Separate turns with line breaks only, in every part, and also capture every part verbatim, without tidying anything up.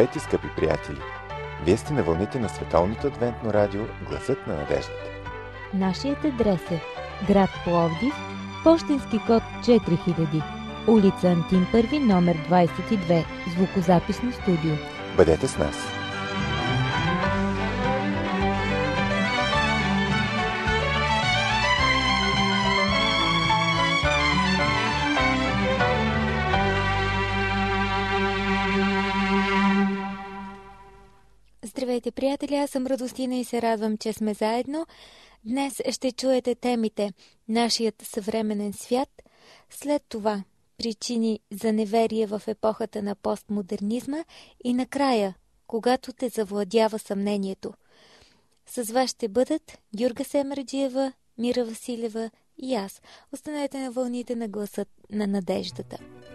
Здравейте, скъпи приятели! Вие сте на вълните на Световното адвентно радио Гласът на надеждата.
Нашият адрес е град Пловдив, пощенски код четири хиляди, улица Антим първи, номер двадесет и две, звукозаписно студио.
Бъдете с нас!
Здравейте, приятели! Аз съм Радостина и се радвам, че сме заедно. Днес ще чуете темите «Нашият съвременен свят», след това «Причини за неверие в епохата на постмодернизма» и накрая «Когато те завладява съмнението». С вас ще бъдат Гюрга Семраджиева, Мира Василева и аз. Останете на вълните на Гласът на надеждата.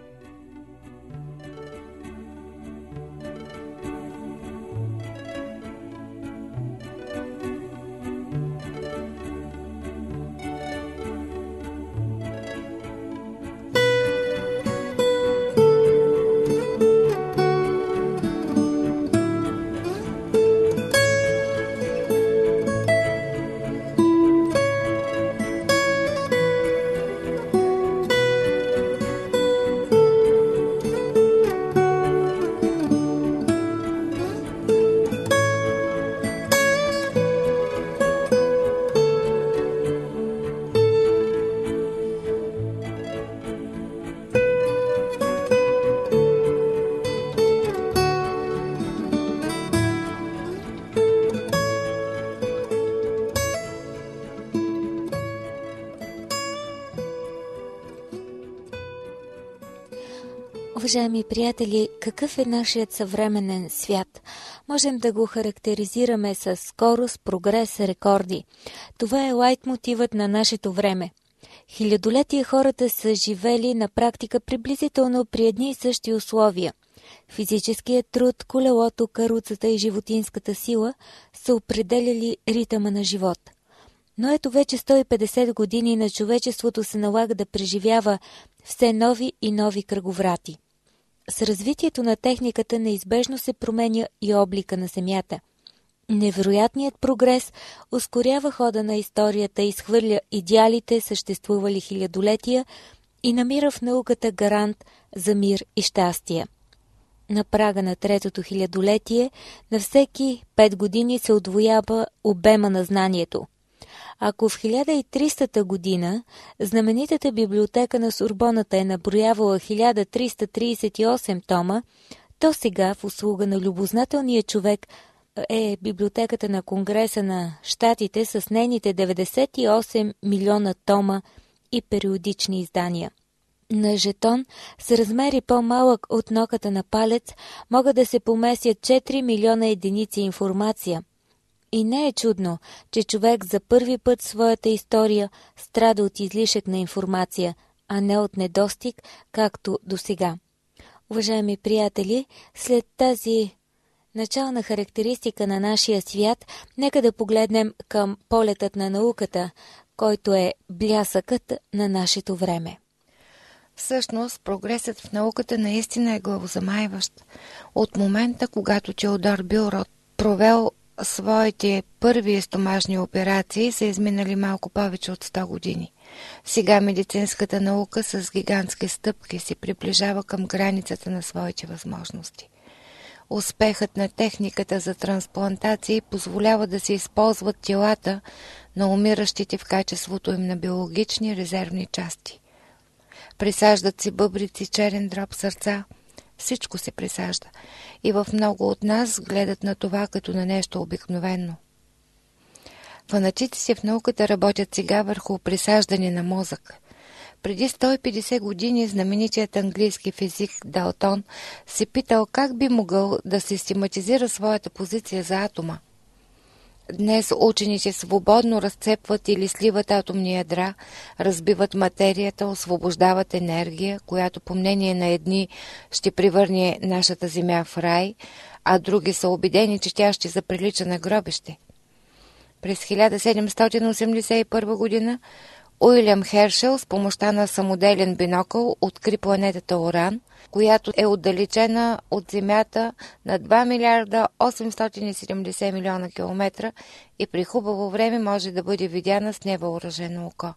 Уважаеми приятели, какъв е нашият съвременен свят? Можем да го характеризираме с скорост, прогрес, рекорди. Това е лайтмотивът на нашето време. Хилядолетия хората са живели на практика приблизително при едни и същи условия. Физическият труд, колелото, каруцата и животинската сила са определяли ритъма на живот. Но ето вече сто и петдесет години на човечеството се налага да преживява все нови и нови кръговрати. С развитието на техниката неизбежно се променя и облика на Земята. Невероятният прогрес ускорява хода на историята, изхвърля идеалите, съществували хилядолетия, и намира в науката гарант за мир и щастие. На прага на третото хилядолетие на всеки пет години се удвоява обема на знанието. Ако в хиляда и тристата година знаменитата библиотека на Сорбоната е наброявала хиляда триста тридесет и осем тома, то сега в услуга на любознателния човек е библиотеката на Конгреса на щатите с нейните деветдесет и осем милиона тома и периодични издания. На жетон с размери по-малък от ноката на палец могат да се поместят четири милиона единици информация. И не е чудно, че човек за първи път в своята история страда от излишък на информация, а не от недостиг, както досега. Уважаеми приятели, след тази начална характеристика на нашия свят, нека да погледнем към полетът на науката, който е блясъкът на нашето време.
Всъщност, прогресът в науката наистина е главозамайващ. От момента, когато Теодор Бюлрот провел своите първи стомашни операции, са изминали малко повече от сто години. Сега медицинската наука с гигантски стъпки се приближава към границата на своите възможности. Успехът на техниката за трансплантации позволява да се използват телата на умиращите в качеството им на биологични резервни части. Присаждат се бъбрици, черен дроб, сърца. Всичко се присажда. И в много от нас гледат на това като на нещо обикновено. Фанатици в науката работят сега върху присаждане на мозък. Преди сто и петдесет години знаменитият английски физик Далтон се питал как би могъл да систематизира своята позиция за атома. Днес учените свободно разцепват или сливат атомни ядра, разбиват материята, освобождават енергия, която по мнение на едни ще превърне нашата земя в рай, а други са убедени, че тя ще заприлича на гробище. През хиляда седемстотин осемдесет и първа година Уилям Хершел с помощта на самоделен бинокъл откри планетата Уран, която е отдалечена от Земята на два милиарда осемстотин и седемдесет милиона километра и при хубаво време може да бъде видяна с невъоръжено око.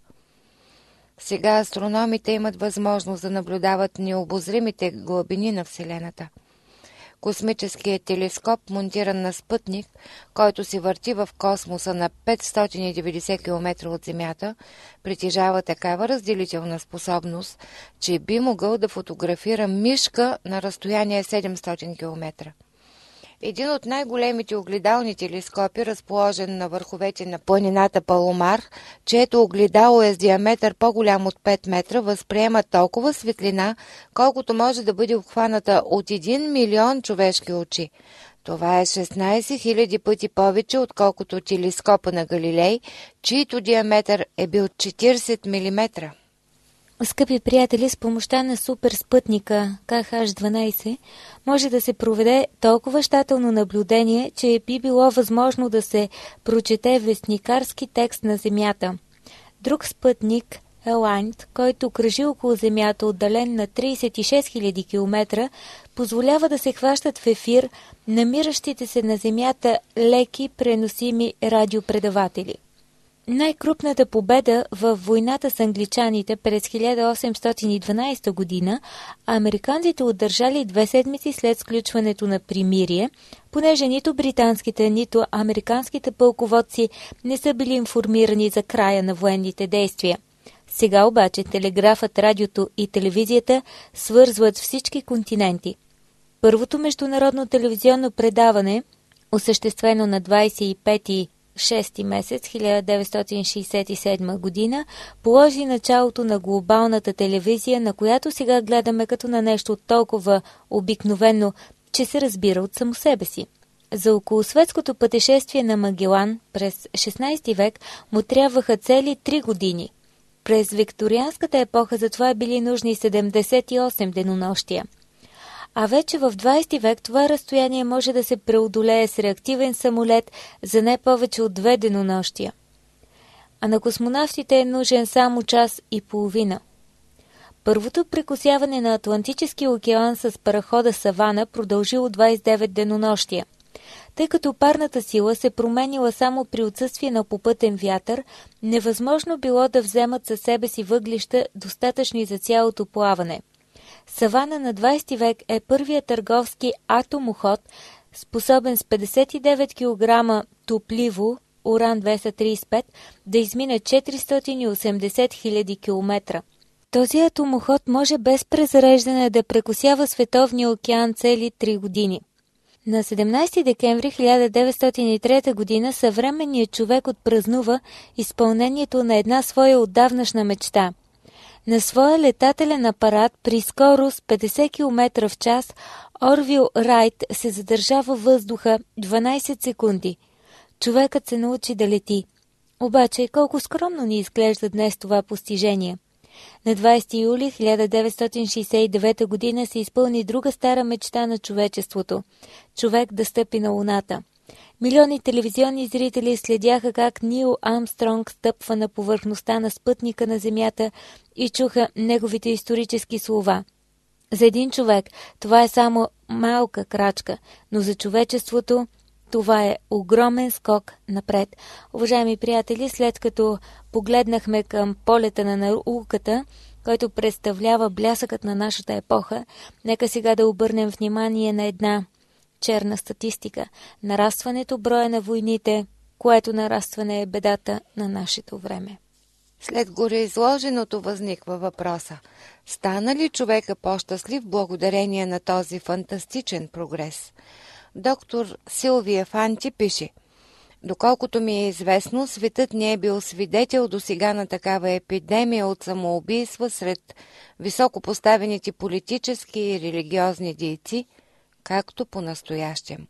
Сега астрономите имат възможност да наблюдават необозримите глъбини на Вселената. Космическият телескоп, монтиран на спътник, който се върти в космоса на петстотин и деветдесет километра от Земята, притежава такава разделителна способност, че би могъл да фотографира мишка на разстояние седемстотин километра. Един от най-големите огледални телескопи, разположен на върховете на планината Паломар, чието огледало е с диаметър по-голям от пет метра, възприема толкова светлина, колкото може да бъде обхваната от един милион човешки очи. Това е шестнайсет хиляди пъти повече, отколкото телескопа на Галилей, чийто диаметър е бил четирийсет милиметра.
Скъпи приятели, с помощта на суперспътника К Х дванайсет може да се проведе толкова щателно наблюдение, че би било възможно да се прочете вестникарски текст на Земята. Друг спътник, Елайнт, който кръжи около Земята, отдален на трийсет и шест хиляди километра, позволява да се хващат в ефир намиращите се на Земята леки преносими радиопредаватели. Най-крупната победа във войната с англичаните през хиляда осемстотин и дванайсета година американците удържали две седмици след сключването на примирие, понеже нито британските, нито американските пълководци не са били информирани за края на военните действия. Сега обаче телеграфът, радиото и телевизията свързват всички континенти. Първото международно телевизионно предаване, осъществено на двайсет и пети шести месец хиляда деветстотин шейсет и седма година, положи началото на глобалната телевизия, на която сега гледаме като на нещо толкова обикновено, че се разбира от само себе си. За околосветското пътешествие на Магелан през шестнайсети век му трябваха цели три години. През викторианската епоха за това били нужни седемдесет и осем денонощия. А вече в двайсети век това разстояние може да се преодолее с реактивен самолет за не повече от две денонощия. А на космонавтите е нужен само час и половина. Първото прекосяване на Атлантическия океан с парахода Савана продължило двайсет и девет денонощия. Тъй като парната сила се променила само при отсъствие на попътен вятър, невъзможно било да вземат със себе си въглища, достатъчни за цялото плаване. Савана на двайсети век е първият търговски атомоход, способен с петдесет и девет килограма топливо, уран двеста трийсет и пет, да измине четиристотин и осемдесет хиляди километра. Този атомоход може без презареждане да прекосява Световния океан цели три години. На седемнайсети декември хиляда деветстотин и трета година съвременният човек отпразнува изпълнението на една своя отдавнашна мечта. На своя летателен апарат при скорост петдесет километра в час Орвил Райт се задържава във въздуха дванайсет секунди. Човекът се научи да лети. Обаче колко скромно ни изглежда днес това постижение. На двайсети юли хиляда деветстотин шейсет и девета година се изпълни друга стара мечта на човечеството – човек да стъпи на Луната. Милиони телевизионни зрители следяха как Нил Армстронг стъпва на повърхността на спътника на Земята и чуха неговите исторически слова. За един човек това е само малка крачка, но за човечеството това е огромен скок напред. Уважаеми приятели, след като погледнахме към полета на науката, който представлява блясъкът на нашата епоха, нека сега да обърнем внимание на една черна статистика – нарастването броя на войните, което нарастване е бедата на нашето време.
След гореизложеното възниква въпроса: стана ли човека по-щастлив благодарение на този фантастичен прогрес? Доктор Силвия Фанти пише: доколкото ми е известно, светът не е бил свидетел досега на такава епидемия от самоубийства сред високопоставените политически и религиозни дейци, както по-настоящем.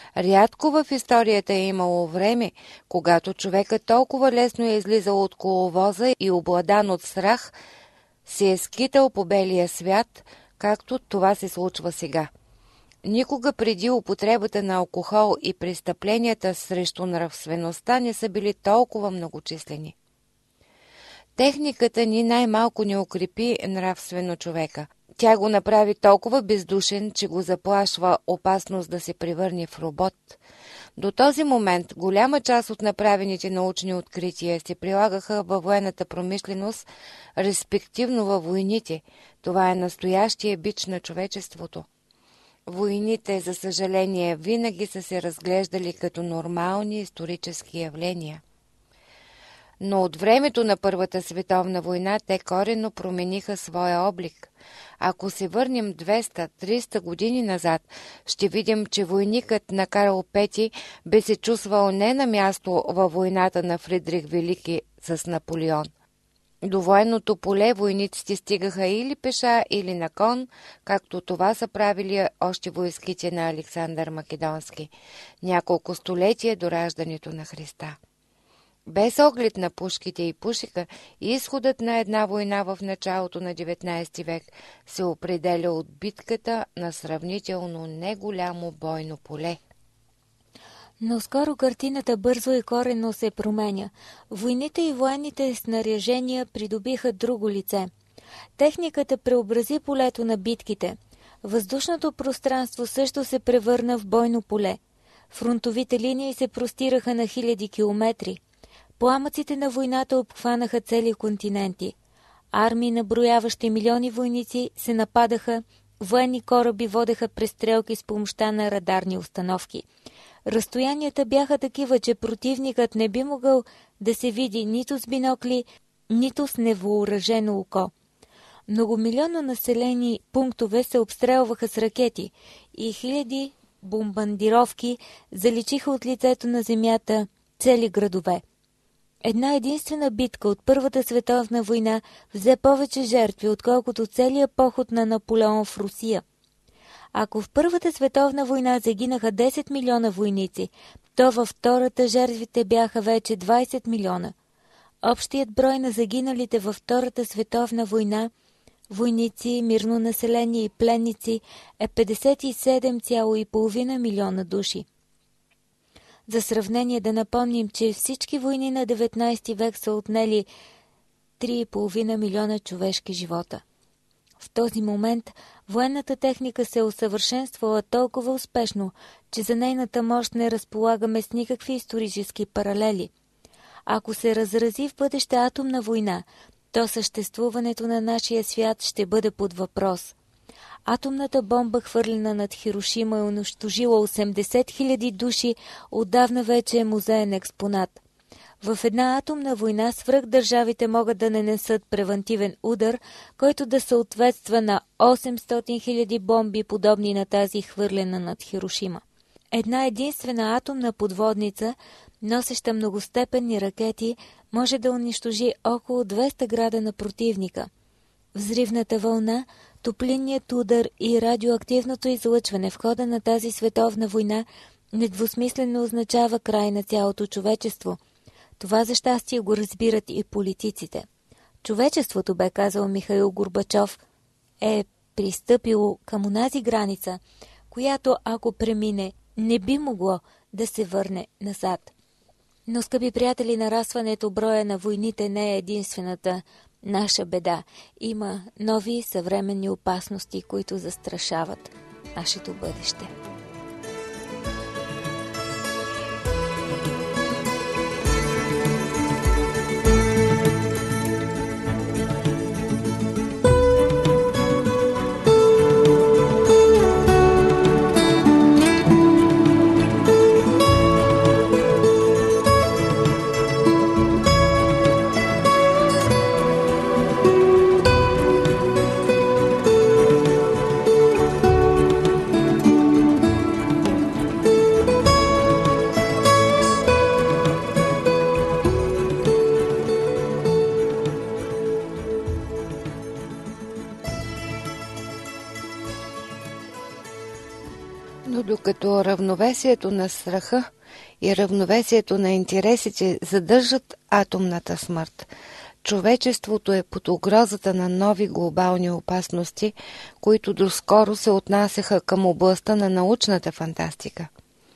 Рядко в историята е имало време, когато човекът толкова лесно е излизал от коловоза и обладан от страх, се е скитал по белия свят, както това се случва сега. Никога преди употребата на алкохол и престъпленията срещу нравствеността не са били толкова многочислени. Техниката ни най-малко не укрепи нравствено човека. Тя го направи толкова бездушен, че го заплашва опасност да се превърне в робот. До този момент голяма част от направените научни открития се прилагаха във военната промишленост, респективно във войните. Това е настоящия бич на човечеството. Войните, за съжаление, винаги са се разглеждали като нормални исторически явления. Но от времето на Първата световна война те коренно промениха своя облик. Ако се върнем двеста-триста години назад, ще видим, че войникът на Карл Пети бе се чувствал не на място във войната на Фридрих Велики с Наполеон. До военното поле войниците стигаха или пеша, или на кон, както това са правили още войските на Александър Македонски, няколко столетия до раждането на Христа. Без оглед на пушките и пушека, изходът на една война в началото на деветнайсети век се определя от битката на сравнително неголямо бойно поле.
Но скоро картината бързо и коренно се променя. Войните и военните снаряжения придобиха друго лице. Техниката преобрази полето на битките. Въздушното пространство също се превърна в бойно поле. Фронтовите линии се простираха на хиляди километри. Пламъците на войната обхванаха цели континенти. Армии, наброяващи милиони войници, се нападаха, военни кораби водеха престрелки с помощта на радарни установки. Разстоянията бяха такива, че противникът не би могъл да се види нито с бинокли, нито с невооръжено око. Многомилионно населени пунктове се обстрелваха с ракети и хиляди бомбардировки заличиха от лицето на земята цели градове. Една единствена битка от Първата световна война взе повече жертви, отколкото целият поход на Наполеон в Русия. Ако в Първата световна война загинаха десет милиона войници, то във Втората жертвите бяха вече двайсет милиона. Общият брой на загиналите във Втората световна война, войници, мирно население и пленници, е петдесет и седем цяло и половина милиона души. За сравнение да напомним, че всички войни на деветнайсети век са отнели три и половина милиона човешки живота. В този момент военната техника се е усъвършенствала толкова успешно, че за нейната мощ не разполагаме с никакви исторически паралели. Ако се разрази в бъдеща атомна война, то съществуването на нашия свят ще бъде под въпрос. Атомната бомба, хвърлена над Хирошима, е унищожила осемдесет хиляди души, отдавна вече е музеен експонат. В една атомна война свръхдържавите могат да нанесат превантивен удар, който да съответства на осемстотин хиляди бомби, подобни на тази хвърлена над Хирошима. Една единствена атомна подводница, носеща многостепенни ракети, може да унищожи около двеста града на противника. Взривната вълна, топлинният удар и радиоактивното излъчване в хода на тази световна война недвусмислено означава край на цялото човечество. Това за щастие го разбират и политиците. Човечеството, бе казал Михаил Горбачов, е пристъпило към онази граница, която ако премине, не би могло да се върне назад. Но, скъпи приятели, нарастването броя на войните не е единствената наша беда. Има нови съвременни опасности, които застрашават нашето бъдеще.
Но докато равновесието на страха и равновесието на интересите задържат атомната смърт, човечеството е под угрозата на нови глобални опасности, които доскоро се отнасяха към областта на научната фантастика.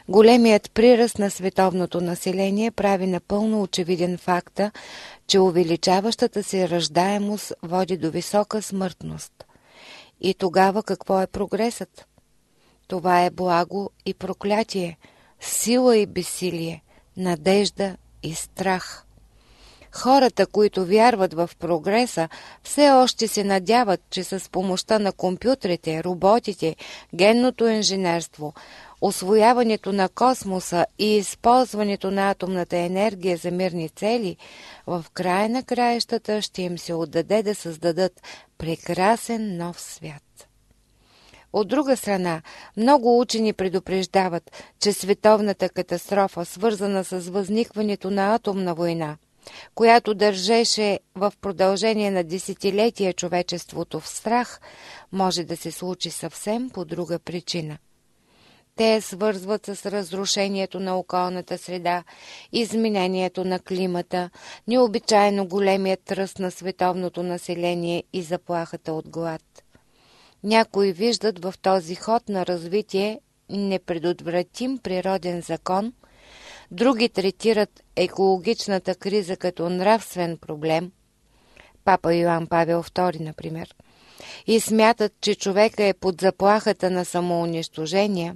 Големият приръст на световното население прави напълно очевиден факта, че увеличаващата се раждаемост води до висока смъртност. И тогава какво е прогресът? Това е благо и проклятие, сила и безсилие, надежда и страх. Хората, които вярват в прогреса, все още се надяват, че с помощта на компютрите, роботите, генното инженерство, усвояването на космоса и използването на атомната енергия за мирни цели, в края на краищата ще им се отдаде да създадат прекрасен нов свят. От друга страна, много учени предупреждават, че световната катастрофа, свързана с възникването на атомна война, която държеше в продължение на десетилетия човечеството в страх, може да се случи съвсем по друга причина. Те я свързват с разрушението на околната среда, изменението на климата, необичайно големият ръст на световното население и заплахата от глад. Някои виждат в този ход на развитие непредотвратим природен закон, други третират екологичната криза като нравствен проблем, папа Йоан Павел втори, например, и смятат, че човека е под заплахата на самоунищожение.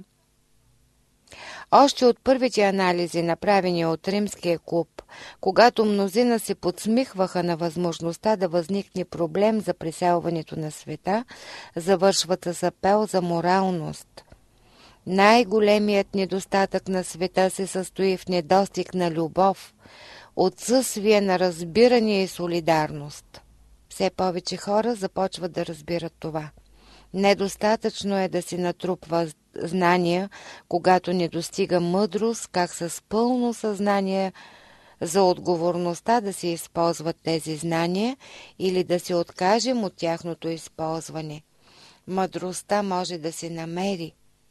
Още от първите анализи, направени от Римския клуб, когато мнозина се подсмихваха на възможността да възникне проблем за преселването на света, завършват с апел за моралност. Най-големият недостатък на света се състои в недостиг на любов, отсъствие на разбиране и солидарност. Все повече хора започват да разбират това. Недостатъчно е да си натрупва знания, когато не достига мъдрост, как с пълно съзнание за отговорността да се използват тези знания или да се откажем от тяхното използване. Мъдростта може да се намери.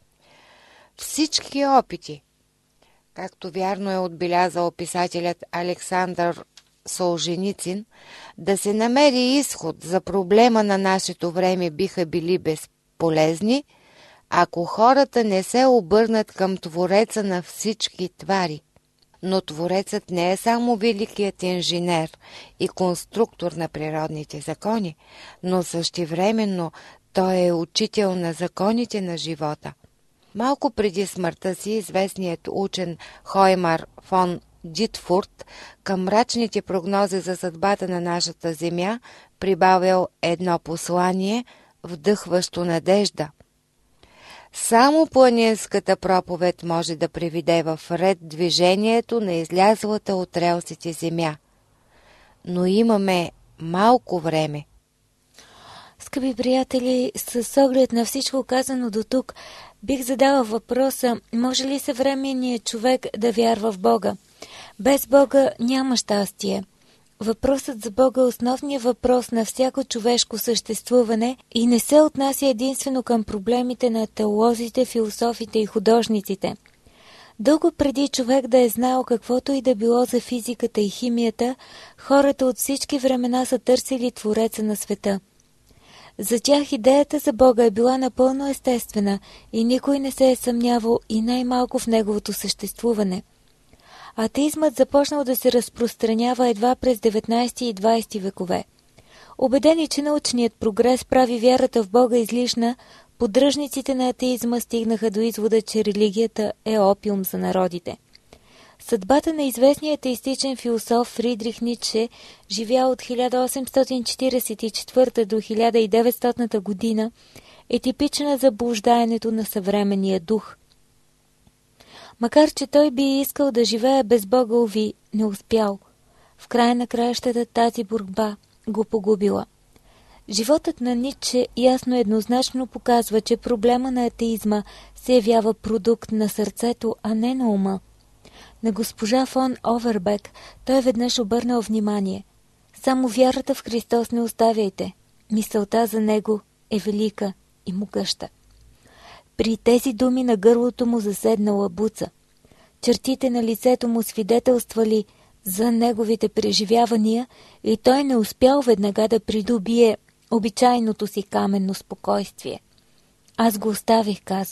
Всички опити, както вярно е отбелязал писателят Александър Солженицин, да се намери изход за проблема на нашето време биха били безполезни, ако хората не се обърнат към Твореца на всички твари. Но Творецът не е само великият инженер и конструктор на природните закони, но същевременно той е учител на законите на живота. Малко преди смъртта си известният учен Хоймар фон Дитфурт към мрачните прогнози за съдбата на нашата земя прибавил едно послание, вдъхващо надежда. Само планинската проповед може да приведе в ред движението на излязлата от релсите земя. Но имаме малко време.
Скъпи приятели, с оглед на всичко казано до тук, бих задала въпроса, може ли съвременният човек да вярва в Бога? Без Бога няма щастие. Въпросът за Бога е основният въпрос на всяко човешко съществуване и не се отнася единствено към проблемите на теолозите, философите и художниците. Дълго преди човек да е знал каквото и да било за физиката и химията, хората от всички времена са търсили Твореца на света. За тях идеята за Бога е била напълно естествена и никой не се е съмнявал и най-малко в неговото съществуване. Атеизмът започнал да се разпространява едва през деветнайсети и двайсети векове. Убедени, че научният прогрес прави вярата в Бога излишна, поддръжниците на атеизма стигнаха до извода, че религията е опиум за народите. Съдбата на известния атеистичен философ Фридрих Ницше, живял от хиляда осемстотин четирийсет и четвърта до хиляда и деветстотна година, е типична за блуждаенето на съвременния дух. Макар че той би искал да живее без Бога, уви, не успял. В края на краищата тази борба го погубила. Животът на Ницше ясно еднозначно показва, че проблема на атеизма се явява продукт на сърцето, а не на ума. На госпожа фон Овербек той веднъж обърнал внимание. Само вярата в Христос не оставяйте. Мисълта за него е велика и могъща. При тези думи на гърлото му заседнала буца. Чертите на лицето му свидетелствали за неговите преживявания и той не успял веднага да придобие обичайното си каменно спокойствие. Аз го оставих, казал,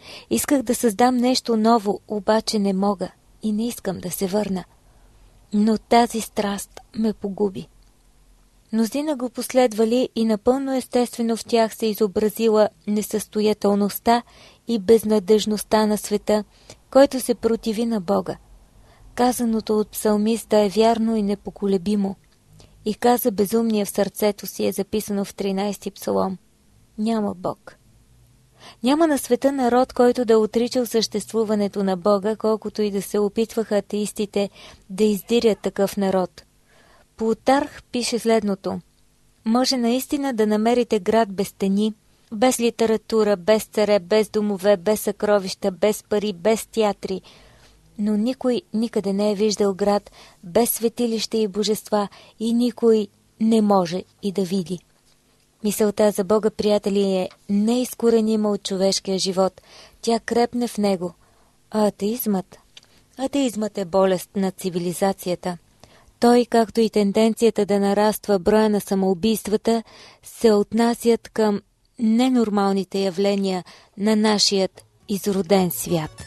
Исках да създам нещо ново, обаче не мога и не искам да се върна. Но тази страст ме погуби. Мнозина го последвали и напълно естествено в тях се изобразила несъстоятелността и безнадежността на света, който се противи на Бога. Казаното от псалмиста е вярно и непоколебимо. И каза безумния в сърцето си, е записано в тринайсети псалом. Няма Бог. Няма на света народ, който да отричал съществуването на Бога, колкото и да се опитваха атеистите да издирят такъв народ. Плутарх пише следното. Може наистина да намерите град без стени, без литература, без царе, без домове, без съкровища, без пари, без театри, но никой никъде не е виждал град без светилища и божества и никой не може и да види. Мисълта за Бога, приятели, е неизкоренима от човешкия живот. Тя крепне в него. А атеизмът? Атеизмът е болест на цивилизацията. Той, както и тенденцията да нараства броя на самоубийствата, се отнасят към ненормалните явления на нашият изроден свят.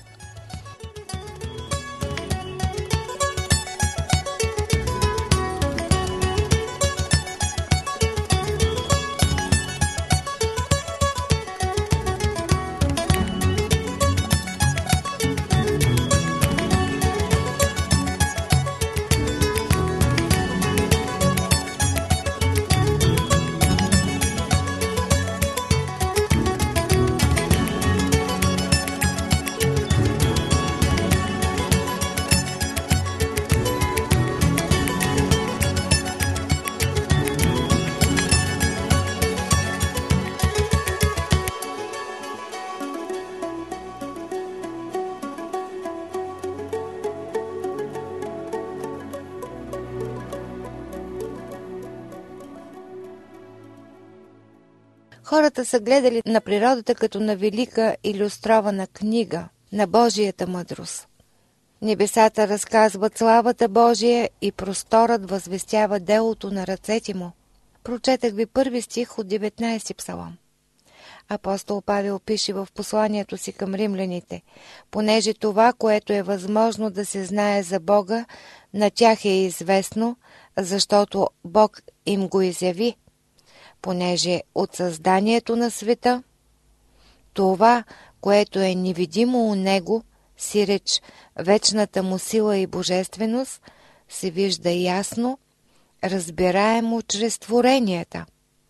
Хората са гледали на природата като на велика илюстрована книга на Божията мъдрост. Небесата разказват славата Божия и просторът възвестява делото на ръцете му. Прочетах ви първи стих от деветнайсети псалом. Апостол Павел пише в посланието си към римляните: понеже това, което е възможно да се знае за Бога, на тях е известно, защото Бог им го изяви. Понеже от създанието на света, това, което е невидимо у него, сиреч вечната му сила и божественост, се вижда ясно, разбираемо чрез творенията.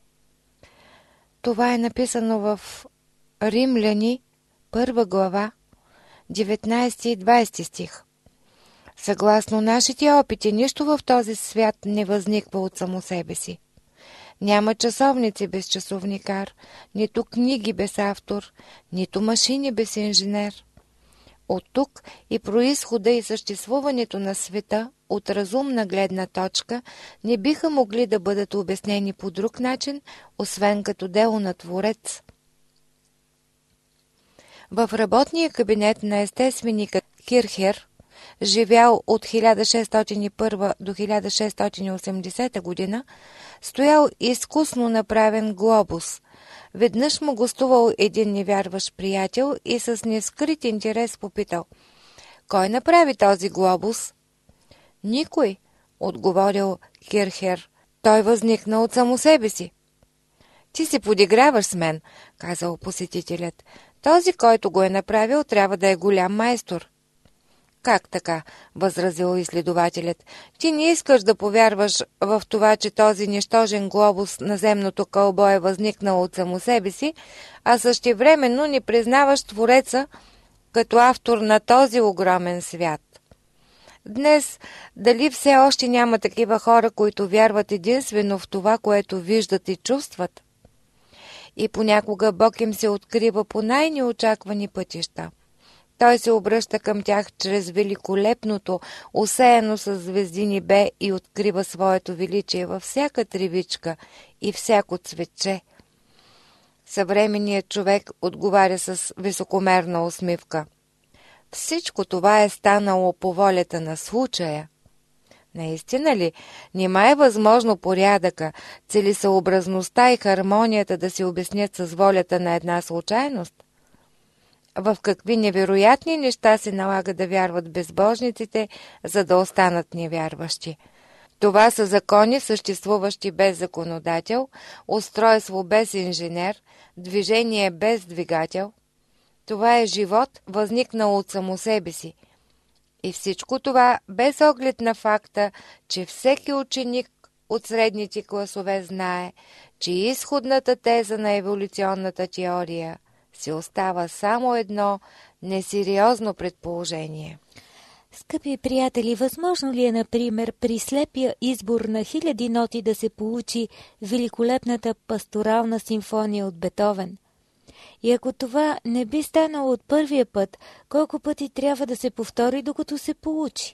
Това е написано в Римляни, първа глава, деветнайсети и двайсети стих. Съгласно нашите опити, нищо в този свят не възниква от само себе си. Няма часовници без часовникар, нито книги без автор, нито машини без инженер. От тук и произхода и съществуването на света от разумна гледна точка не биха могли да бъдат обяснени по друг начин, освен като дело на Творец. В работния кабинет на естественика Кирхер, живял от хиляда шестстотин и първа до хиляда шестстотин и осемдесета година, стоял изкусно направен глобус. Веднъж му гостувал един невярващ приятел и с нескрит интерес попитал: кой направи този глобус? Никой, отговорил Кирхер. Той възникна от само себе си. Ти се подиграваш с мен, казал посетителят. Този, който го е направил, трябва да е голям майстор. Как така? Възразил изследователят. Ти не искаш да повярваш в това, че този нищожен глобус на земното кълбо е възникнал от само себе си, а същевременно не признаваш Твореца като автор на този огромен свят. Днес дали все още няма такива хора, които вярват единствено в това, което виждат и чувстват? И понякога Бог им се открива по най-неочаквани пътища. Той се обръща към тях чрез великолепното, усеяно с звезди небе и открива своето величие във всяка тревичка и всяко цветче. Съвременният човек отговаря с високомерна усмивка. Всичко това е станало по волята на случая. Наистина ли, нима е възможно порядъка, целесъобразността и хармонията да се обяснят с волята на една случайност? в какви невероятни неща се налага да вярват безбожниците, за да останат невярващи. Това са закони, съществуващи без законодател, устройство без инженер, движение без двигател. Това е живот, възникнал от само себе си. И всичко това без оглед на факта, че всеки ученик от средните класове знае, че изходната теза на еволюционната теория си остава само едно несериозно предположение.
Скъпи приятели, възможно ли е, например, при слепия избор на хиляди ноти да се получи великолепната пасторална симфония от Бетовен? И ако това не би станало от първия път, колко пъти трябва да се повтори, докато се получи?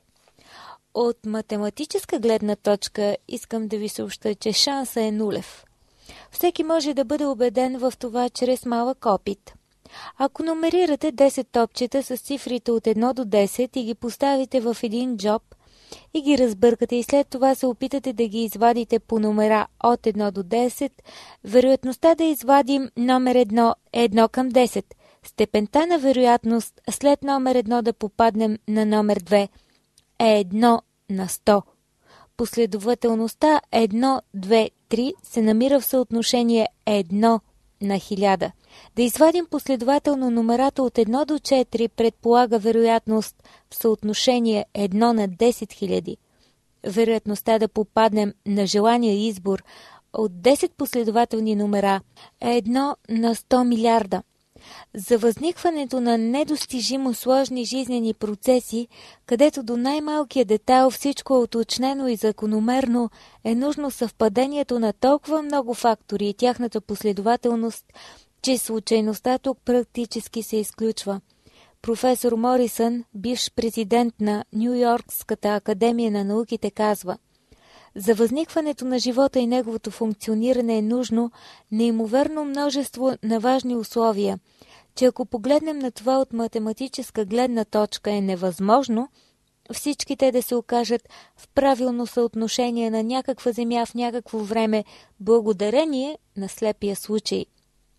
От математическа гледна точка искам да ви съобща, че шанса е нулев. Всеки може да бъде убеден в това чрез малък опит. Ако номерирате десет топчета с цифрите от едно до десет и ги поставите в един джоб и ги разбъркате и след това се опитате да ги извадите по номера от едно до десет, вероятността да извадим номер едно е едно към десет. Степента на вероятност след номер едно да попаднем на номер две е едно на сто. Последователността едно, две, три се намира в съотношение едно на хиляда. Да извадим последователно номерата от едно до четири предполага вероятност в съотношение едно на десет хиляди. Вероятността да попаднем на желания избор от десет последователни номера е едно на сто милиарда. За възникването на недостижимо сложни жизнени процеси, където до най-малкия детайл всичко е уточнено и закономерно, е нужно съвпадението на толкова много фактори и тяхната последователност, че случайността тук практически се изключва. Професор Морисън, бивш президент на Ню-Йоркската академия на науките, казва: за възникването на живота и неговото функциониране е нужно неимоверно множество на важни условия, че ако погледнем на това от математическа гледна точка е невъзможно всички те да се окажат в правилно съотношение на някаква земя в някакво време, благодарение на слепия случай.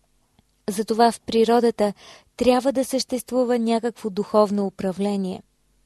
Затова в природата трябва да съществува някакво духовно управление.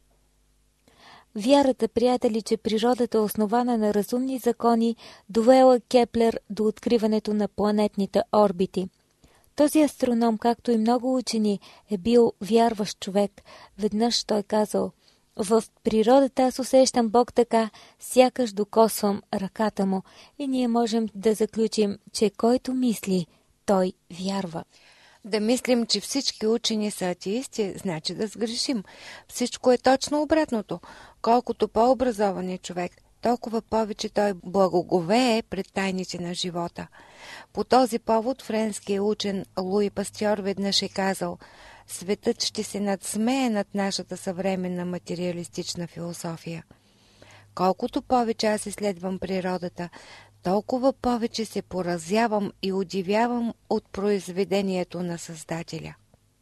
Вярата, приятели, че природата е основана на разумни закони, довела Кеплер до откриването на планетните орбити. Този астроном, както и много учени, е бил вярващ човек. Веднъж той казал: в природата аз усещам Бог така, сякаш докосвам ръката му. И ние можем да заключим, че който мисли, той вярва.
Да мислим, че всички учени са атеисти, значи да сгрешим. Всичко е точно обратното. Колкото по-образован е човек, толкова повече той благоговее пред тайните на живота. По този повод френският учен Луи Пастьор веднъж е казал: светът ще се надсмее над нашата съвременна материалистична философия. Колкото повече аз изследвам природата, толкова повече се поразявам и удивявам от произведението на Създателя.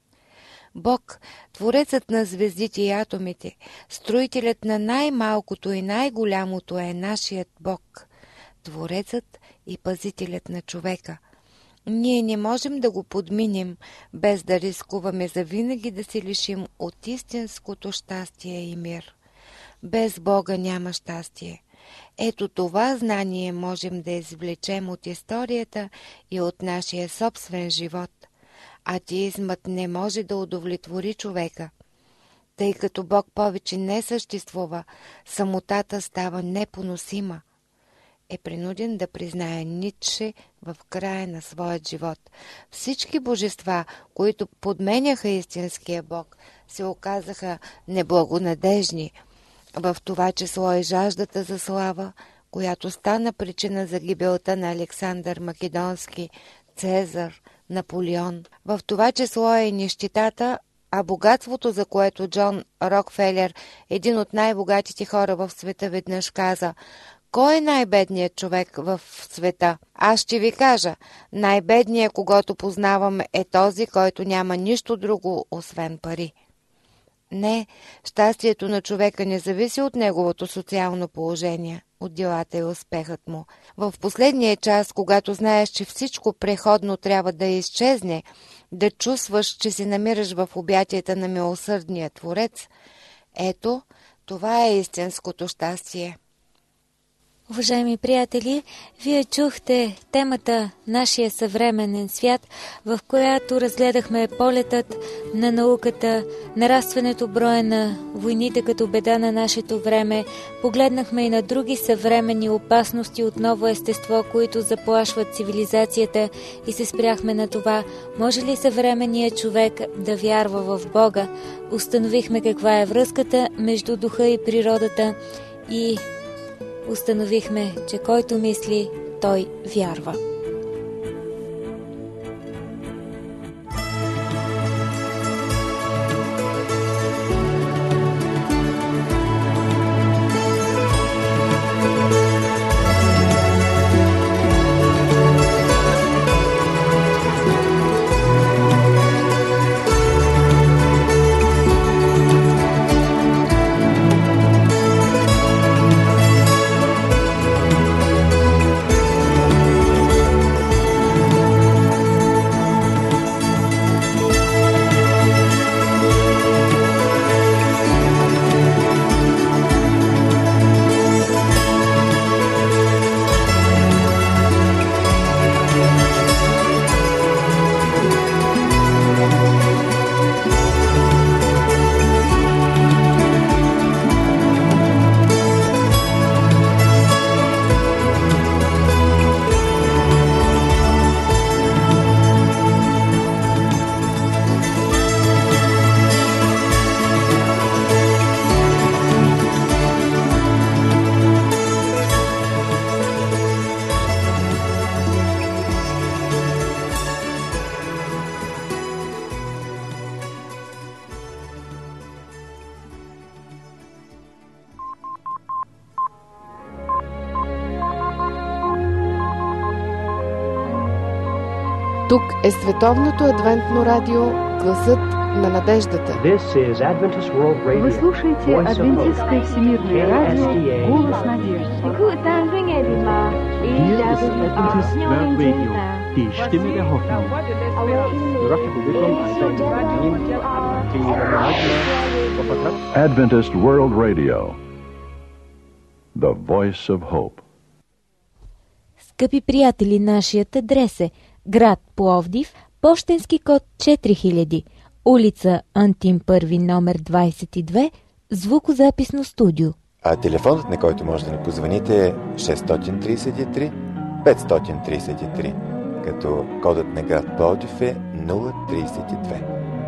Бог, творецът на звездите и атомите, строителят на най-малкото и най-голямото е нашият Бог, творецът и пазителят на човека. Ние не можем да го подминем, без да рискуваме завинаги да се лишим от истинското щастие и мир. Без Бога няма щастие. Ето това знание можем да извлечем от историята и от нашия собствен живот. Атеизмът не може да удовлетвори човека. Тъй като Бог повече не съществува, самотата става непоносима. Е принуден да признае Ницше в края на своят живот. Всички божества, които подменяха истинския Бог, се оказаха неблагонадежни, в това число и жаждата за слава, която стана причина за гибелта на Александър Македонски, Цезар, Наполеон. В това число е и нищетата, а богатството, за което Джон Рокфелер, един от най-богатите хора в света, веднъж каза: кой е най-бедният човек в света? Аз ще ви кажа, най-бедният, когото познавам, е този, който няма нищо друго, освен пари. Не, щастието на човека не зависи от неговото социално положение, от делата и успехът му. В последния час, когато знаеш, че всичко преходно трябва да изчезне, да чувстваш, че се намираш в обятията на милосърдния Творец, ето, това е истинското щастие.
Уважаеми приятели, вие чухте темата «Нашия съвременен свят», в която разгледахме полетът на науката, нарастването броя на войните като беда на нашето време, погледнахме и на други съвременни опасности от ново естество, които заплашват цивилизацията и се спряхме на това, може ли съвременният човек да вярва в Бога. Установихме каква е връзката между духа и природата и установихме, че който мисли, той вярва.
Тук е Световното адвентно радио, гласът на надеждата.
Вы слушаете Адвентистское всемирное радио, голос надежды.
Adventist World Radio, the voice of hope.
Скъпи приятели, нашият адрес е град Пловдив, пощенски код четири хиляди, улица Антим първи, номер двадесет и две, звукозаписно студио.
А телефонът, на който може да ни позвоните, е шест три три пет три три, като кодът на град Пловдив е нула тридесет и две.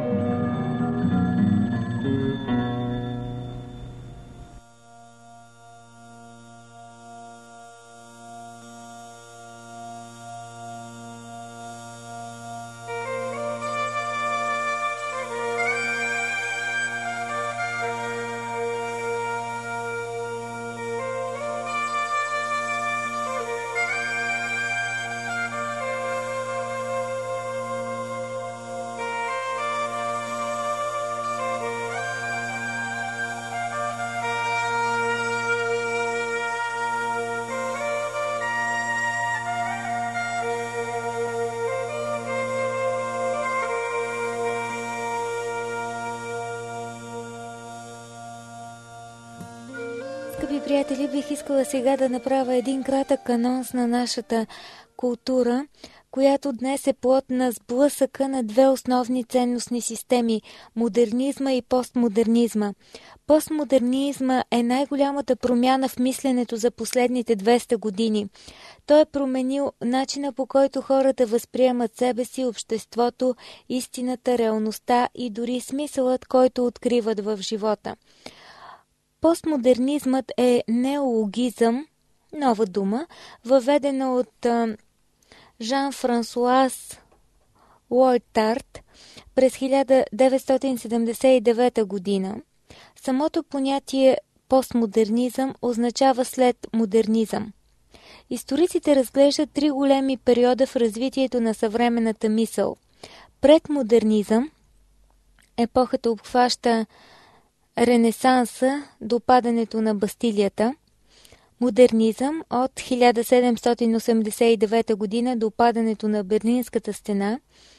Скъпи приятели, бих искала сега да направя един кратък анонс на нашата култура, която днес е плод на сблъсъка на две основни ценностни системи – модернизма и постмодернизма. Постмодернизма е най-голямата промяна в мисленето за последните двеста години. Той е променил начина, по който хората възприемат себе си, обществото, истината, реалността и дори смисълът, който откриват в живота. Постмодернизмът е неологизъм, нова дума, въведена от а, Жан-Франсуаз Лойтард през хиляда деветстотин седемдесет и девета година. Самото понятие постмодернизъм означава след модернизъм. Историците разглеждат три големи периода в развитието на съвременната мисъл. Предмодернизъм, епохата обхваща Ренесанса до падането на Бастилията, модернизъм от хиляда седемстотин осемдесет и девета година до падането на Берлинската стена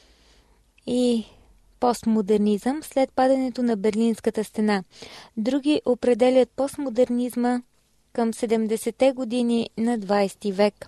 и постмодернизъм след падането на Берлинската стена. Други определят постмодернизма към седемдесетте години на двадесети век.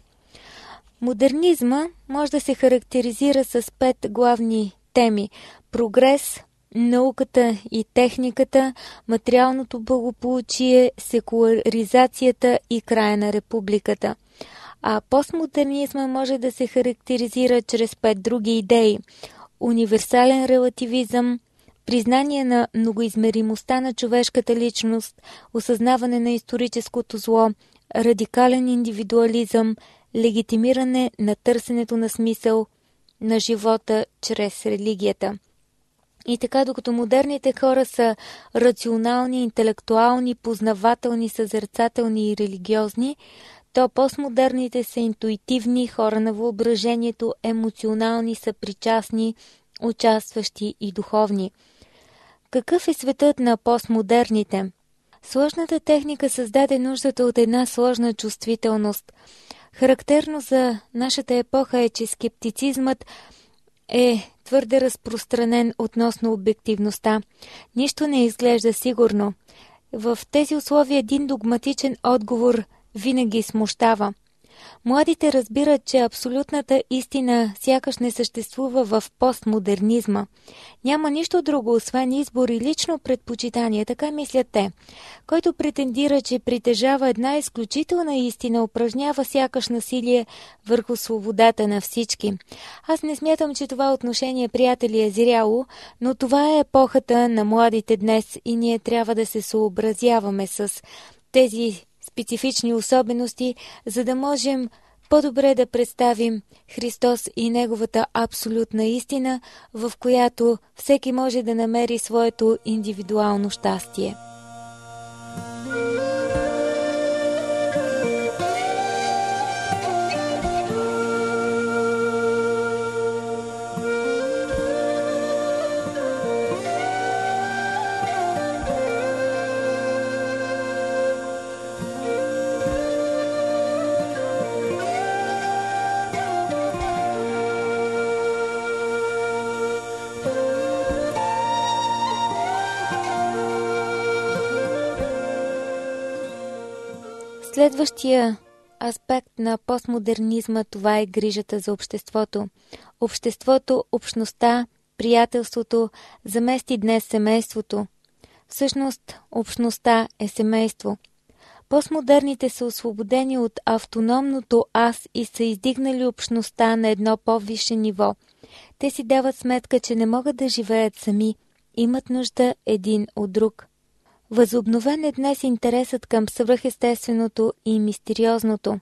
Модернизма може да се характеризира с пет главни теми: прогрес, науката и техниката, материалното благополучие, секуларизацията и края на републиката. А постмодернизма може да се характеризира чрез пет други идеи: универсален релативизъм, признание на многоизмеримостта на човешката личност, осъзнаване на историческото зло, радикален индивидуализъм, легитимиране на търсенето на смисъл на живота чрез религията. И така, докато модерните хора са рационални, интелектуални, познавателни, съзерцателни и религиозни, то постмодерните са интуитивни, хора на въображението, емоционални, съпричастни, участващи и духовни. Какъв е светът на постмодерните? Сложната техника създаде нуждата от една сложна чувствителност. Характерно за нашата епоха е, че скептицизмът е твърде разпространен относно обективността. Нищо не изглежда сигурно. В тези условия един догматичен отговор винаги смущава. Младите разбират, че абсолютната истина сякаш не съществува в постмодернизма. Няма нищо друго, освен избор и лично предпочитание, така мислят те. Който претендира, че притежава една изключителна истина, упражнява сякаш насилие върху свободата на всички. Аз не смятам, че това отношение, приятели, е зряло, но това е епохата на младите днес и ние трябва да се съобразяваме с тези специфични особености, за да можем по-добре да представим Христос и Неговата абсолютна истина, в която всеки може да намери своето индивидуално щастие. Следващия аспект на постмодернизма, това е грижата за обществото. Обществото, общността, приятелството замести днес семейството. Всъщност, общността е семейство. Постмодерните са освободени от автономното аз и са издигнали общността на едно по-висше ниво. Те си дават сметка, че не могат да живеят сами, имат нужда един от друг. Възобновен е днес интересът към свръхестественото и мистериозното.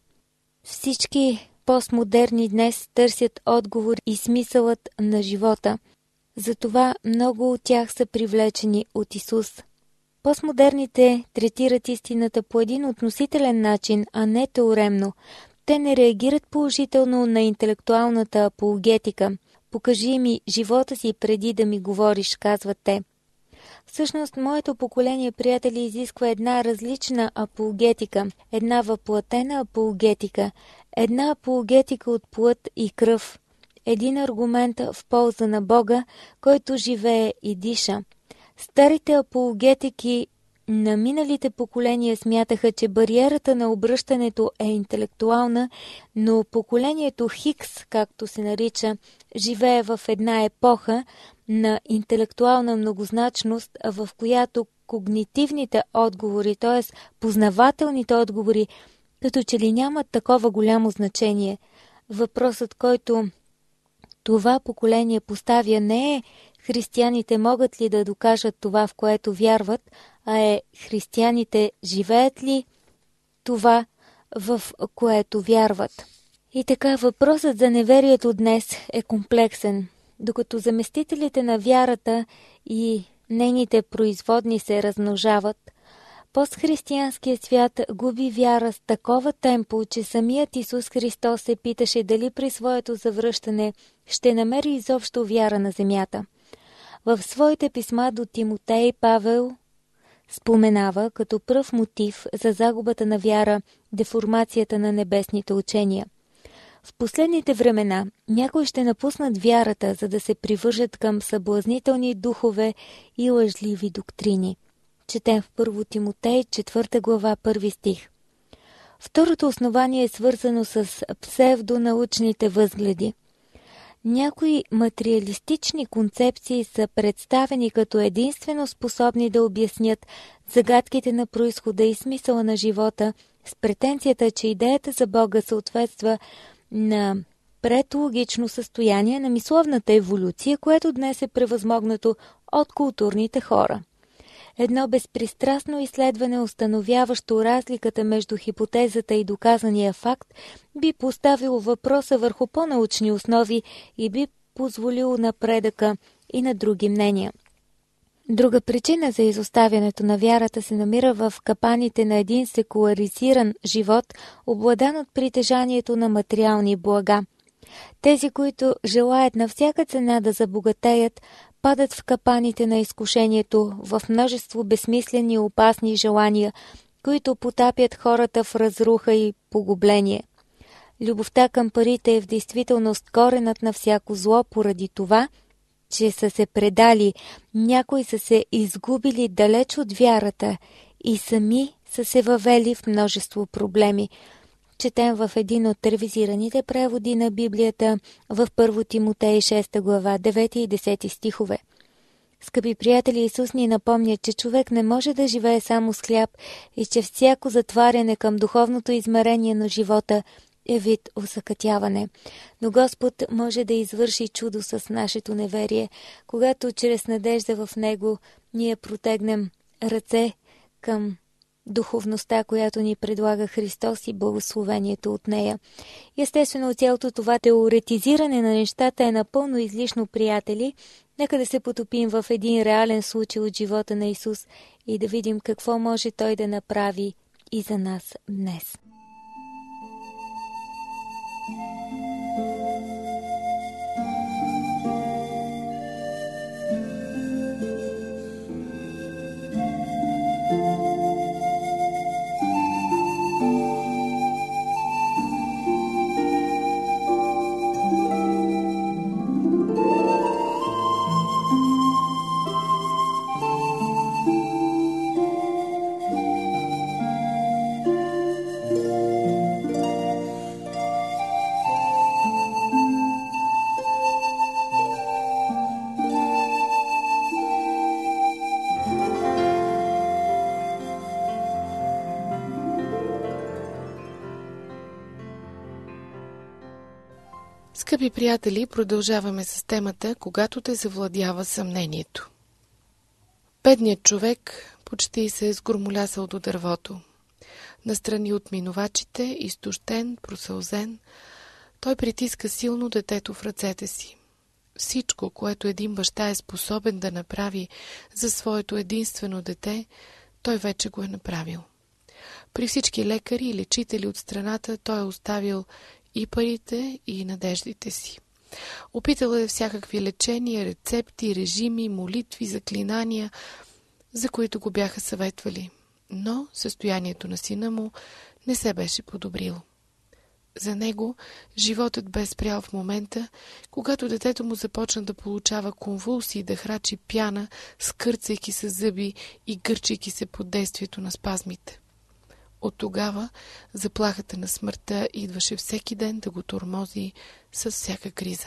Всички постмодерни днес търсят отговор и смисълът на живота. Затова много от тях са привлечени от Исус. Постмодерните третират истината по един относителен начин, а не теоремно. Те не реагират положително на интелектуалната апологетика. Покажи ми живота си преди да ми говориш, казват те. Всъщност, моето поколение, приятели, изисква една различна апологетика, една въплатена апологетика, една апологетика от плът и кръв, един аргумент в полза на Бога, който живее и диша. Старите апологетики на миналите поколения смятаха, че бариерата на обръщането е интелектуална, но поколението Хикс, както се нарича, живее в една епоха на интелектуална многозначност, в която когнитивните отговори, т.е. познавателните отговори, като че ли нямат такова голямо значение. Въпросът, който това поколение поставя, не е християните могат ли да докажат това, в което вярват, а е християните живеят ли това, в което вярват. И така, въпросът за неверието днес е комплексен. Докато заместителите на вярата и нейните производни се размножават, постхристиянският свят губи вяра с такова темпо, че самият Исус Христос се питаше дали при своето завръщане ще намери изобщо вяра на земята. В своите писма до Тимотей Павел споменава като пръв мотив за загубата на вяра деформацията на небесните учения. В последните времена някои ще напуснат вярата, за да се привържат към съблазнителни духове и лъжливи доктрини. Четем в първо Тимотей, четвърта глава, първи стих. Второто основание е свързано с псевдонаучните възгледи. Някои материалистични концепции са представени като единствено способни да обяснят загадките на произхода и смисъла на живота, с претенцията, че идеята за Бога съответства на предлогично състояние на мисловната еволюция, което днес е превъзмогнато от културните хора. Едно безпристрастно изследване, установяващо разликата между хипотезата и доказания факт, би поставило въпроса върху по-научни основи и би позволило напредъка и на други мнения. Друга причина за изоставянето на вярата се намира в капаните на един секуларизиран живот, обладан от притежанието на материални блага. Тези, които желаят на всяка цена да забогатеят, падат в капаните на изкушението, в множество безсмислени и опасни желания, които потапят хората в разруха и погубление. Любовта към парите е в действителност коренът на всяко зло поради това, че са се предали, някои са се изгубили далеч от вярата и сами са се въвели в множество проблеми. Четем в един от ревизираните преводи на Библията в първо Тимотей, шеста глава, девети и десети стихове. Скъпи приятели, Исус ни напомня, че човек не може да живее само с хляб и че всяко затваряне към духовното измерение на живота е вид усъкътяване. Но Господ може да извърши чудо с нашето неверие, когато чрез надежда в Него ние протегнем ръце към духовността, която ни предлага Христос и благословението от нея. Естествено, цялото това теоретизиране на нещата е напълно излишно, приятели. Нека да се потопим в един реален случай от живота на Исус и да видим какво може Той да направи и за нас днес.
Скъпи приятели, продължаваме с темата «Когато те завладява съмнението». Бедният човек почти се е сгромолясал до дървото. Настрани от минувачите, изтощен, просълзен, той притиска силно детето в ръцете си. Всичко, което един баща е способен да направи за своето единствено дете, той вече го е направил. При всички лекари и лечители от страната той е оставил и парите, и надеждите си. Опитал е всякакви лечения, рецепти, режими, молитви, заклинания, за които го бяха съветвали. Но състоянието на сина му не се беше подобрило. За него животът бе спрял в момента, когато детето му започна да получава конвулсии, да храчи пяна, скърцайки се зъби и гърчайки се под действието на спазмите. От тогава заплахата на смъртта идваше всеки ден да го тормози с всяка криза.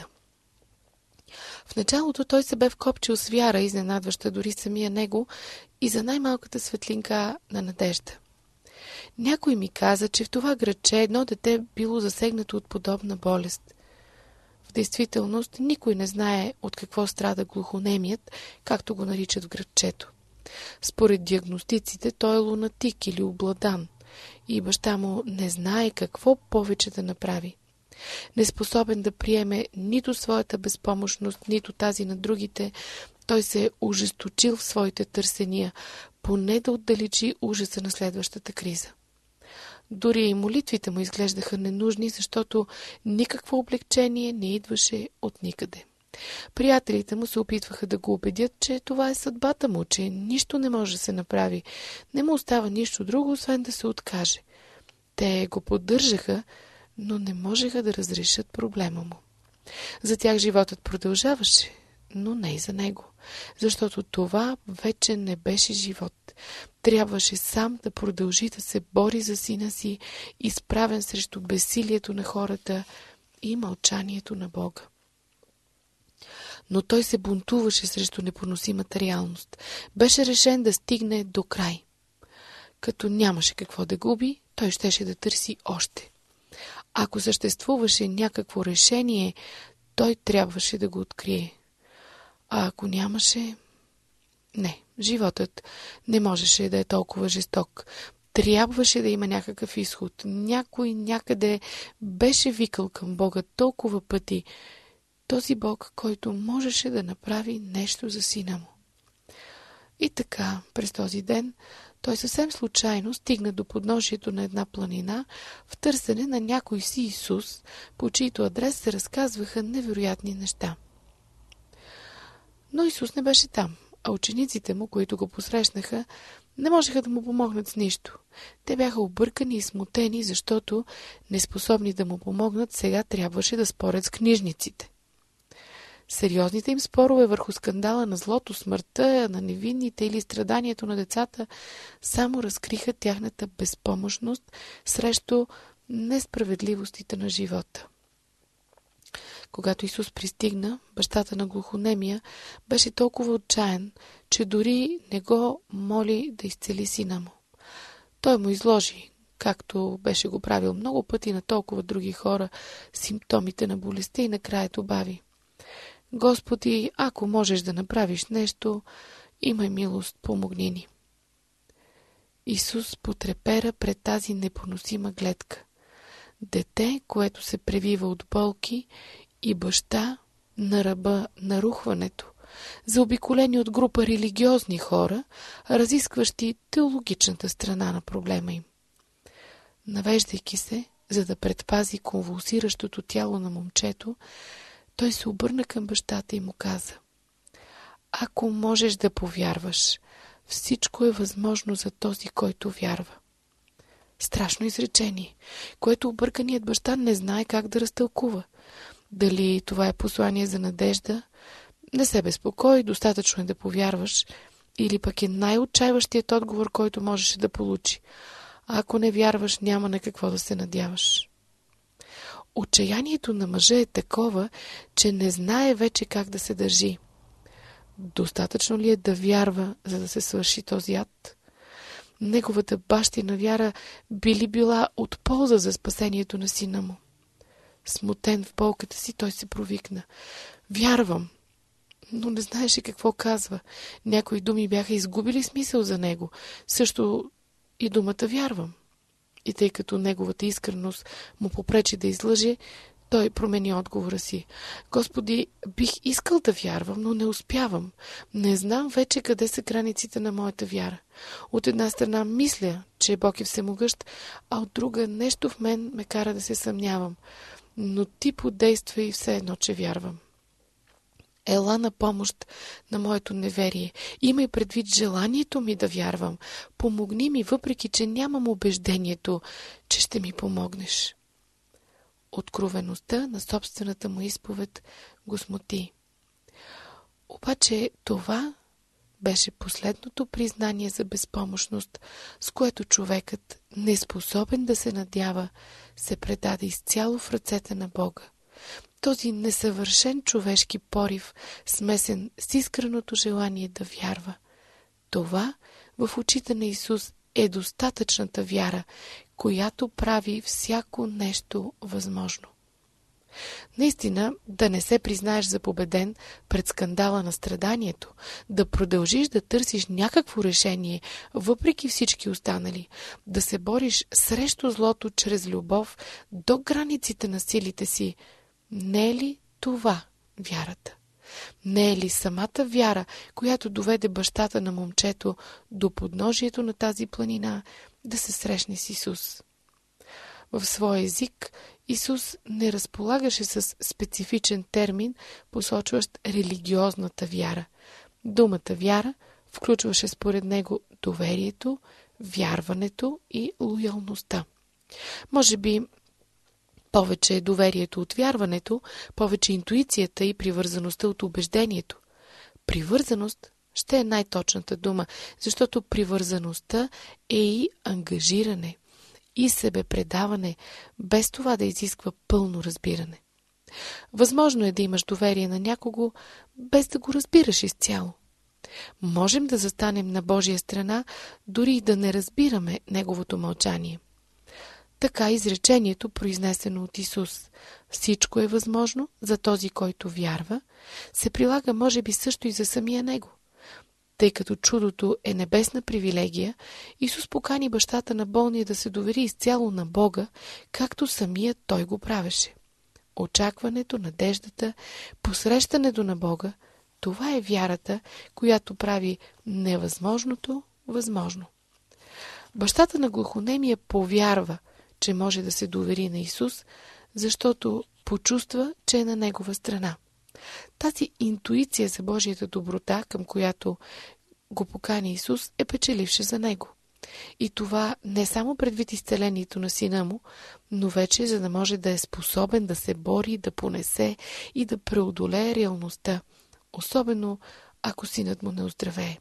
В началото той се бе вкопчил с вяра, изненадваща дори самия него, и за най-малката светлинка на надежда. Някой ми каза, че в това градче едно дете било засегнато от подобна болест. В действителност никой не знае от какво страда глухонемият, както го наричат в градчето. Според диагностиците той е лунатик или обладан и баща му не знае какво повече да направи. Неспособен да приеме нито своята безпомощност, нито тази на другите, той се е ожесточил в своите търсения, поне да отдалечи ужаса на следващата криза. Дори и молитвите му изглеждаха ненужни, защото никакво облегчение не идваше от никъде. Приятелите му се опитваха да го убедят, че това е съдбата му, че нищо не може да се направи. Не му остава нищо друго, освен да се откаже. Те го поддържаха, но не можеха да разрешат проблема му. За тях животът продължаваше, но не и за него, защото това вече не беше живот. Трябваше сам да продължи да се бори за сина си, изправен срещу безсилието на хората и мълчанието на Бога. Но той се бунтуваше срещу непоносимата реалност. Беше решен да стигне до край. Като нямаше какво да губи, той щеше да търси още. Ако съществуваше някакво решение, той трябваше да го открие. А ако нямаше... Не, животът не можеше да е толкова жесток. Трябваше да има някакъв изход. Някой някъде беше викал към Бога толкова пъти. Този Бог, който можеше да направи нещо за сина му. И така, през този ден, той съвсем случайно стигна до подножието на една планина в търсене на някой си Исус, по чийто адрес се разказваха невероятни неща. Но Исус не беше там, а учениците му, които го посрещнаха, не можеха да му помогнат с нищо. Те бяха объркани и смутени, защото, неспособни да му помогнат, сега трябваше да спорят с книжниците. Сериозните им спорове върху скандала на злото, смъртта на невинните или страданието на децата само разкриха тяхната безпомощност срещу несправедливостите на живота. Когато Исус пристигна, бащата на глухонемия беше толкова отчаян, че дори не го моли да изцели сина му. Той му изложи, както беше го правил много пъти на толкова други хора, симптомите на болестта и накрая добави: Господи, ако можеш да направиш нещо, имай милост, помогни ни. Исус потрепера пред тази непоносима гледка. Дете, което се превива от болки, и баща на ръба на рухването, заобиколени от група религиозни хора, разискващи теологичната страна на проблема им. Навеждайки се, за да предпази конвулсиращото тяло на момчето, той се обърна към бащата и му каза: Ако можеш да повярваш, всичко е възможно за този, който вярва. Страшно изречение, което обърканият баща не знае как да разтълкува. Дали това е послание за надежда? Не се безпокой, достатъчно е да повярваш. Или пък е най-отчаиващият отговор, който можеше да получи. А ако не вярваш, няма на какво да се надяваш. Отчаянието на мъжа е такова, че не знае вече как да се държи. Достатъчно ли е да вярва, за да се свърши този ад? Неговата бащина вяра би ли била от полза за спасението на сина му? Смутен в болката си, той се провикна: Вярвам, но не знаеше какво казва. Някои думи бяха изгубили смисъл за него. Също и думата вярвам. И тъй като неговата искреност му попречи да излъже, той промени отговора си. Господи, бих искал да вярвам, но не успявам. Не знам вече къде са границите на моята вяра. От една страна мисля, че Бог е всемогъщ, а от друга нещо в мен ме кара да се съмнявам. Но ти подейства и все едно, че вярвам. Ела на помощ на моето неверие. Имай предвид желанието ми да вярвам. Помогни ми, въпреки че нямам убеждението, че ще ми помогнеш. Откровеността на собствената му изповед го смути. Обаче това беше последното признание за безпомощност, с което човекът, неспособен да се надява, се предаде изцяло в ръцете на Бога. Този несъвършен човешки порив, смесен с искреното желание да вярва. Това в очите на Исус е достатъчната вяра, която прави всяко нещо възможно. Наистина, да не се признаеш за победен пред скандала на страданието, да продължиш да търсиш някакво решение, въпреки всички останали, да се бориш срещу злото чрез любов до границите на силите си, не е ли това вярата? Не е ли самата вяра, която доведе бащата на момчето до подножието на тази планина да се срещне с Исус? В своя език Исус не разполагаше с специфичен термин, посочващ религиозната вяра. Думата вяра включваше според него доверието, вярването и лоялността. Може би повече е доверието от вярването, повече интуицията и привързаността от убеждението. Привързаност ще е най-точната дума, защото привързаността е и ангажиране, и себепредаване, без това да изисква пълно разбиране. Възможно е да имаш доверие на някого, без да го разбираш изцяло. Можем да застанем на Божия страна, дори и да не разбираме Неговото мълчание. Така изречението, произнесено от Исус, всичко е възможно за този, който вярва, се прилага може би също и за самия Него. Тъй като чудото е небесна привилегия, Исус покани бащата на болния да се довери изцяло на Бога, както самият Той го правеше. Очакването, надеждата, посрещането на Бога, това е вярата, която прави невъзможното възможно. Бащата на глухонемия повярва, че може да се довери на Исус, защото почувства, че е на Негова страна. Тази интуиция за Божията доброта, към която го покани Исус, е печеливша за него. И това не само предвид изцелението на сина му, но вече за да може да е способен да се бори, да понесе и да преодолее реалността, особено ако синът му не оздравее.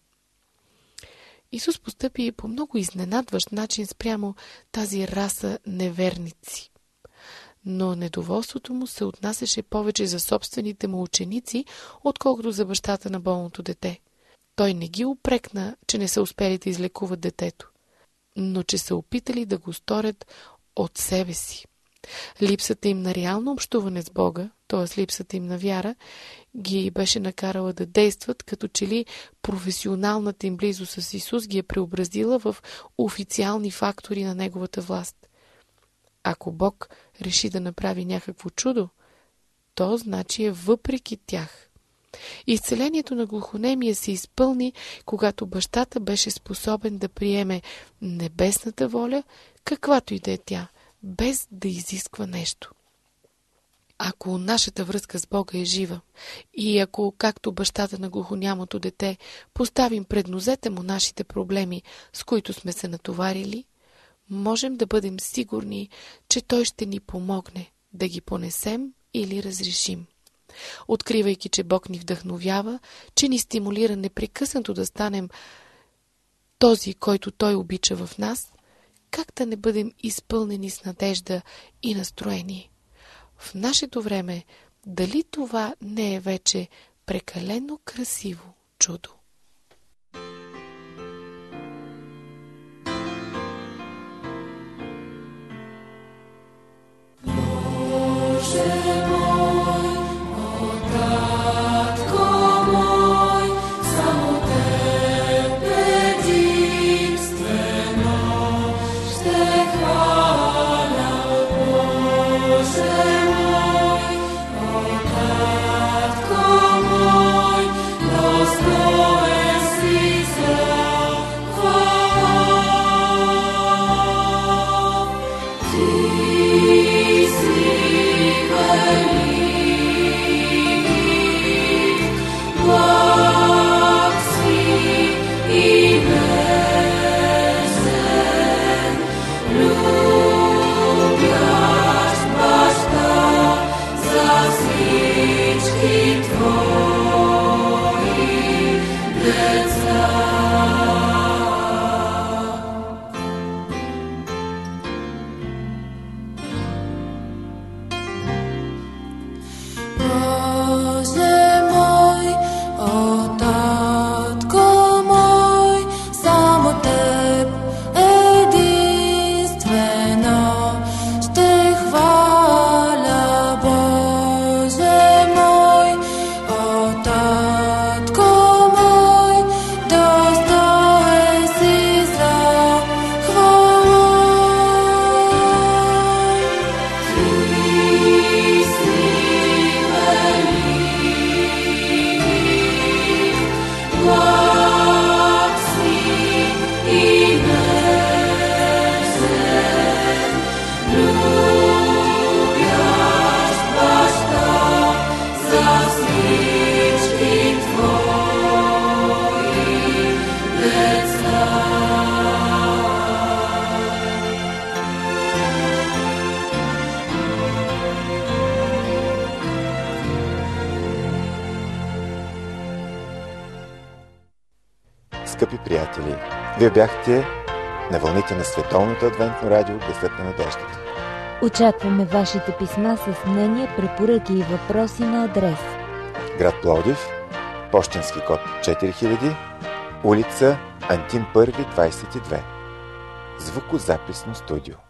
Исус постъпи по много изненадващ начин спрямо тази раса неверници. Но недоволството му се отнасяше повече за собствените му ученици, отколкото за бащата на болното дете. Той не ги упрекна, че не са успели да излекуват детето, но че са опитали да го сторят от себе си. Липсата им на реално общуване с Бога, т.е. липсата им на вяра, ги беше накарала да действат, като че ли професионалната им близост с Исус ги е преобразила в официални фактори на Неговата власт. Ако Бог реши да направи някакво чудо, то значи е въпреки тях. Изцелението на глухонемия се изпълни, когато бащата беше способен да приеме небесната воля, каквато и да е тя, без да изисква нещо. Ако нашата връзка с Бога е жива и ако, както бащата на глухонямото дете, поставим пред нозете му нашите проблеми, с които сме се натоварили, можем да бъдем сигурни, че Той ще ни помогне да ги понесем или разрешим. Откривайки, че Бог ни вдъхновява, че ни стимулира непрекъснато да станем този, който Той обича в нас, как да не бъдем изпълнени с надежда и настроение? В нашето време, дали това не е вече прекалено красиво чудо?
приятели! Вие бяхте на вълните на Световното адвентно радио Гласът на надеждата.
Очакваме вашите писма с мнения, препоръки и въпроси на адрес:
град Пловдив, пощенски код четири хиляди, улица Антим първи, двайсет и две. Звукозаписно студио.